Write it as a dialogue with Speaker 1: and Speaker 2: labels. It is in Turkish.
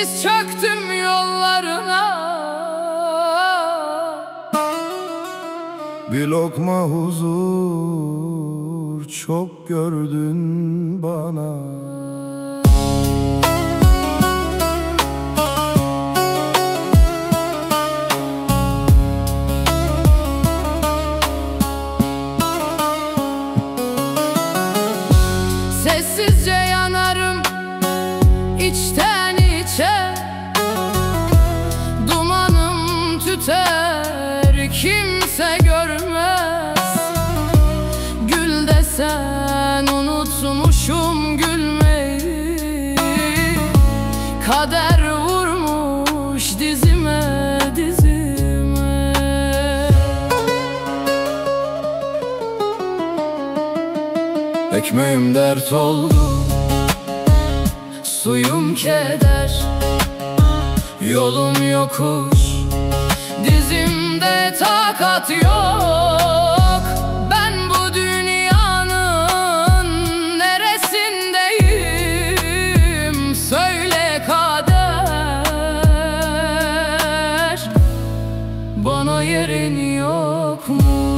Speaker 1: Diz çöktüm yollarına.
Speaker 2: Bir lokma huzur çok gördün bana.
Speaker 1: Sessizce yanarım içten içe, dumanım tüter kimse görmez. Gül desen unutmuşum gülmeyi, kader vurmuş dizime dizime.
Speaker 2: Ekmeğim dert oldu,
Speaker 1: Suyum keder, yolum yokuş, dizimde takat yok. Ben bu dünyanın neresindeyim? Söyle kader, bana yerin yok mu?